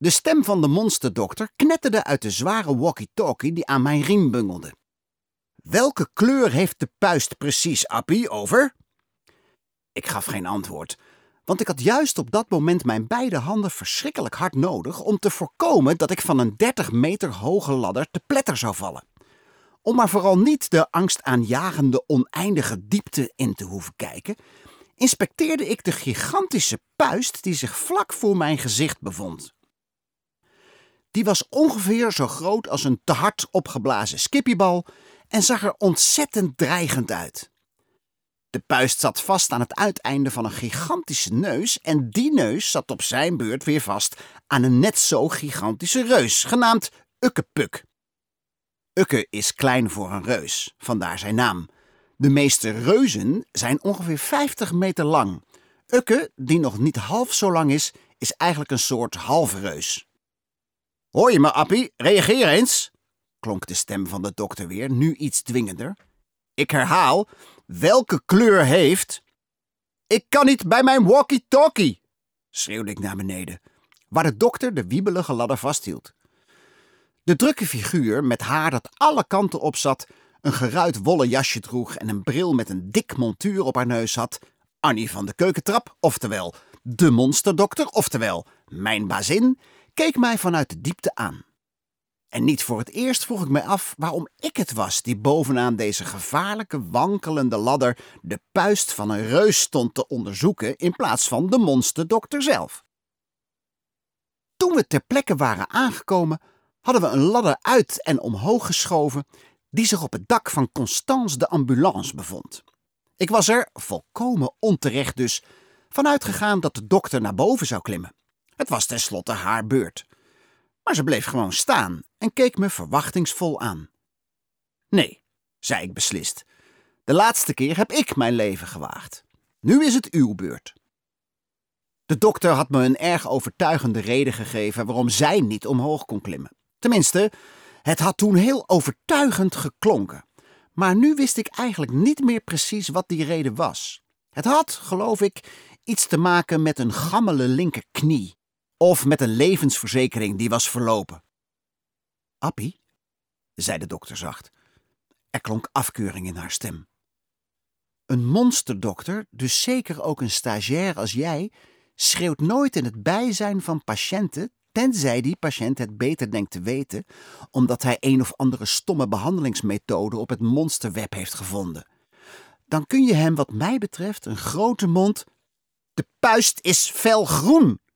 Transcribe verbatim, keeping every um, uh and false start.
De stem van de monsterdokter knetterde uit de zware walkie-talkie die aan mijn riem bungelde. Welke kleur heeft de puist precies, Appie, over? Ik gaf geen antwoord, want ik had juist op dat moment mijn beide handen verschrikkelijk hard nodig om te voorkomen dat ik van een dertig meter hoge ladder te pletter zou vallen. Om maar vooral niet de angstaanjagende oneindige diepte in te hoeven kijken, inspecteerde ik de gigantische puist die zich vlak voor mijn gezicht bevond. Die was ongeveer zo groot als een te hard opgeblazen skippiebal en zag er ontzettend dreigend uit. De puist zat vast aan het uiteinde van een gigantische neus en die neus zat op zijn beurt weer vast aan een net zo gigantische reus, genaamd Ukkepuk. Ukke is klein voor een reus, vandaar zijn naam. De meeste reuzen zijn ongeveer vijftig meter lang. Ukke, die nog niet half zo lang is, is eigenlijk een soort halve reus. Hoor je me, Appie? Reageer eens, klonk de stem van de dokter weer, nu iets dwingender. Ik herhaal, welke kleur heeft... Ik kan niet bij mijn walkie-talkie, schreeuwde ik naar beneden, waar de dokter de wiebelige ladder vasthield. De drukke figuur, met haar dat alle kanten op zat, een geruit wollen jasje droeg en een bril met een dik montuur op haar neus had, Annie van de keukentrap, oftewel de monsterdokter, oftewel mijn bazin, keek mij vanuit de diepte aan. En niet voor het eerst vroeg ik mij af waarom ik het was die bovenaan deze gevaarlijke wankelende ladder de puist van een reus stond te onderzoeken in plaats van de monsterdokter zelf. Toen we ter plekke waren aangekomen, hadden we een ladder uit en omhoog geschoven die zich op het dak van Constance de ambulance bevond. Ik was er, volkomen onterecht dus, van uitgegaan dat de dokter naar boven zou klimmen. Het was tenslotte haar beurt. Maar ze bleef gewoon staan en keek me verwachtingsvol aan. Nee, zei ik beslist. De laatste keer heb ik mijn leven gewaagd. Nu is het uw beurt. De dokter had me een erg overtuigende reden gegeven waarom zij niet omhoog kon klimmen. Tenminste, het had toen heel overtuigend geklonken. Maar nu wist ik eigenlijk niet meer precies wat die reden was. Het had, geloof ik, iets te maken met een gammele linkerknie. Of met een levensverzekering die was verlopen. Appie, zei de dokter zacht. Er klonk afkeuring in haar stem. Een monsterdokter, dus zeker ook een stagiair als jij, schreeuwt nooit in het bijzijn van patiënten, tenzij die patiënt het beter denkt te weten, omdat hij een of andere stomme behandelingsmethode op het monsterweb heeft gevonden. Dan kun je hem wat mij betreft een grote mond... De puist is felgroen,